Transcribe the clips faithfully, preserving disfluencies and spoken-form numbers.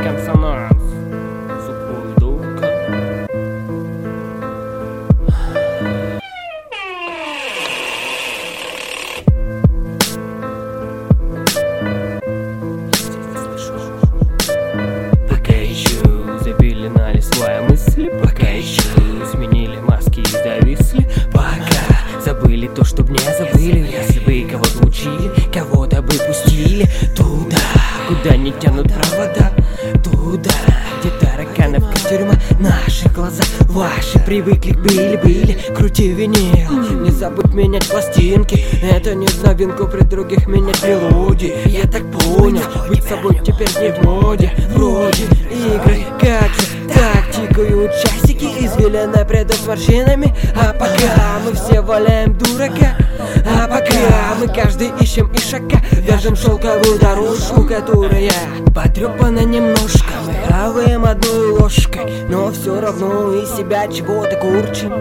консонанс. Сухой дука. Пока еще запеленали свои мысли, пока еще сменили маски и зависли, пока забыли то, чтоб не забыли. Если бы кого-то учили, кого-то бы пустили туда, куда не тянут провода, туда, где таракановка тюрьма. Наши глаза ваши привыкли, были-были, крути винил. Не забудь менять пластинки, это не в новинку при других менять мелодии. Я так понял, быть собой теперь не в моде. Вроде игры, как же так тикают часики, извилины придут с морщинами. А пока мы все валяем дурака, а пока мы каждый ищем ишака, вяжем шелковую дорожку, которая потрепана немножко. Мы хаваем одной ложкой, но все равно из себя чего-то курчим.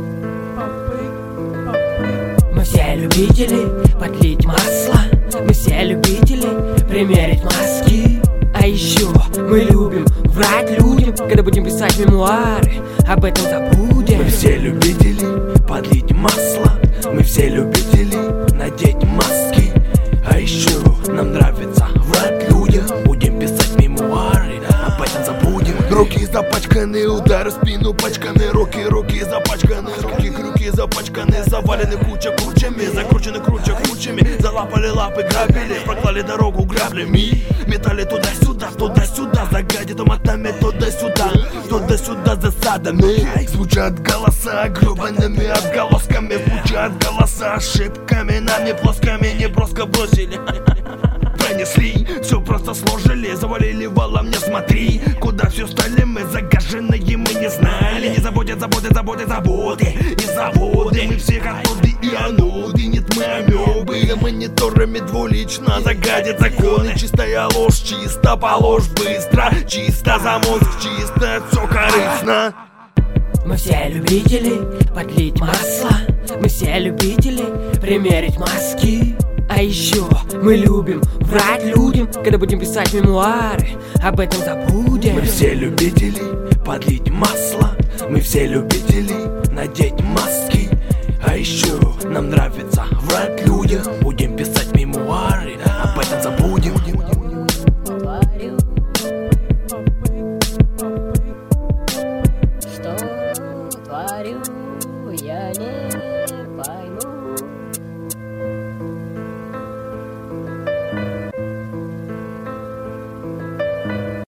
Мы все любители подлить масло, мы все любители примерить маски. А еще мы любим врать людям, когда будем писать мемуары, об этом забудем. Мы все любители подлить масло, мы все любители надеть маски. А еще нам нравится врать людям, будем писать мемуары, об этом забудем. Руки запачканы, удары в спину пачканы, руки, руки запачканы, руки, руки запачканы, завалены куча кучами, закручены круче кручами, залапали лапы, грабили, проклали дорогу граблями, метали туда-сюда, туда-сюда, за гаджетомотами, туда-сюда, туда-сюда засадами. Звучат голоса гребаными отголосками, звучат голоса ошибками, нами плоскими не броско бросили. Пронесли, все просто сложили, завалили валом, не смотри, куда все стали мы загаженные, мы не знали. Не заботят, заботят, заботят, заботы и заводы, мы все катоды и аноды, нет мы амебы, мониторами двулично загадят законы. Чистая ложь, чисто положь быстро, чисто за мозг, чисто все корыстно. Мы все любители подлить масло, мы все любители примерить маски. А еще мы любим врать людям, когда будем писать мемуары, об этом забудем. Мы все любители подлить масло, мы все любители надеть маски. А еще нам нравится врать людям, будем